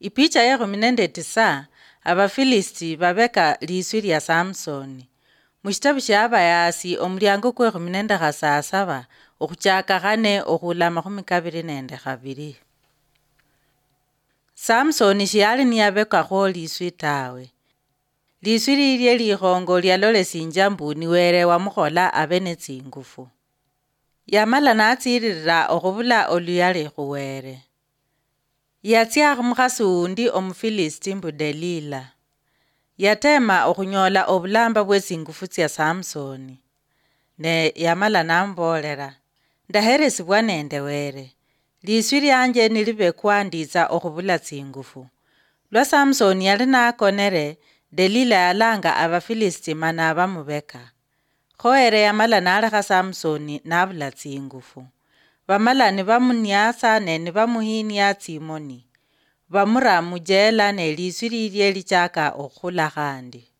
Ipicha ya 19 Abafilisti babeka liswi lya Samsoni. Mushitabu sha Abayasi omulyango kwe 17 okuchaka 4 okhulama 22. Samsoni shiyali niyabekakho liswi tawe. Liswi lilye likhongo lyalolesinja mbu niwere wamukhola abe netsingufu. Yamala natsirira okhubula oluyali khuwere. Yatsya khumukhasi undi omufilisti mbu Delila. Yatema okhunyola obulamba bwe tsingufu tsya Samsoni. Ne yamala nambolera, ndaheresibwa nende were. Liswi lyanje nilibekwa ndiza okhubula tsingufu. Lwa Samsoni yali nakonere, Delila yalanga Abafilisti mana bamubeka. Khoere yamala nalekha Samsoni nabula tsingufu. Bamala nibamunyasa ne nibamuhinia tsimoni. Bamura mujela ne liswi lilye lichaka okhula khandi.